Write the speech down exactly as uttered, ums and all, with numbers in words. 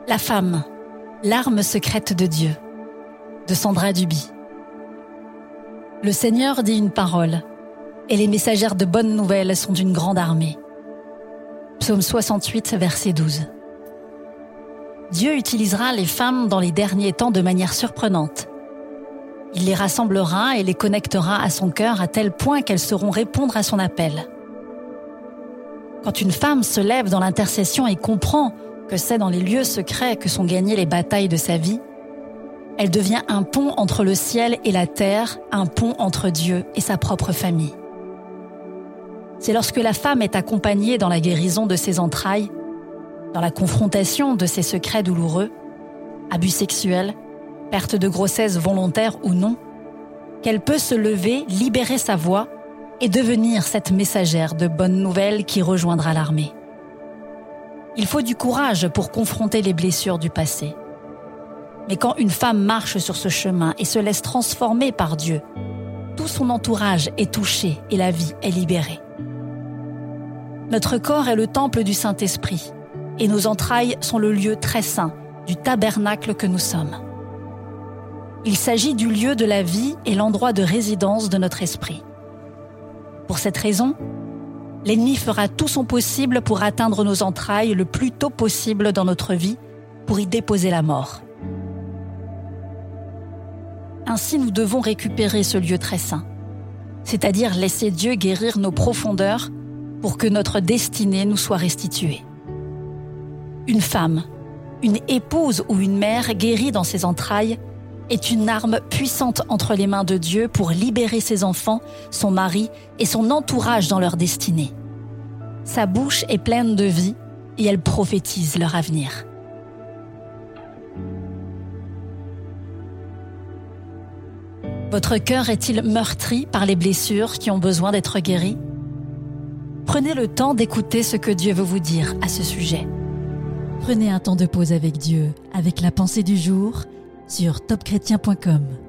La femme, l'arme secrète de Dieu, de Sandra Duby. Le Seigneur dit une parole, et les messagères de bonnes nouvelles sont d'une grande armée. Psaume soixante-huit, verset douze. Dieu utilisera les femmes dans les derniers temps de manière surprenante. Il les rassemblera et les connectera à son cœur à tel point qu'elles sauront répondre à son appel. Quand une femme se lève dans l'intercession et comprend que c'est dans les lieux secrets que sont gagnées les batailles de sa vie, elle devient un pont entre le ciel et la terre, un pont entre Dieu et sa propre famille. C'est lorsque la femme est accompagnée dans la guérison de ses entrailles, dans la confrontation de ses secrets douloureux, abus sexuels, perte de grossesse volontaire ou non, qu'elle peut se lever, libérer sa voix et devenir cette messagère de bonnes nouvelles qui rejoindra l'armée. Il faut du courage pour confronter les blessures du passé. Mais quand une femme marche sur ce chemin et se laisse transformer par Dieu, tout son entourage est touché et la vie est libérée. Notre corps est le temple du Saint-Esprit et nos entrailles sont le lieu très saint du tabernacle que nous sommes. Il s'agit du lieu de la vie et l'endroit de résidence de notre esprit. Pour cette raison, l'ennemi fera tout son possible pour atteindre nos entrailles le plus tôt possible dans notre vie, pour y déposer la mort. Ainsi, nous devons récupérer ce lieu très saint, c'est-à-dire laisser Dieu guérir nos profondeurs pour que notre destinée nous soit restituée. Une femme, une épouse ou une mère guérie dans ses entrailles est une arme puissante entre les mains de Dieu pour libérer ses enfants, son mari et son entourage dans leur destinée. Sa bouche est pleine de vie et elle prophétise leur avenir. Votre cœur est-il meurtri par les blessures qui ont besoin d'être guéries? Prenez le temps d'écouter ce que Dieu veut vous dire à ce sujet. Prenez un temps de pause avec Dieu, avec la pensée du jour, sur top chrétien point com.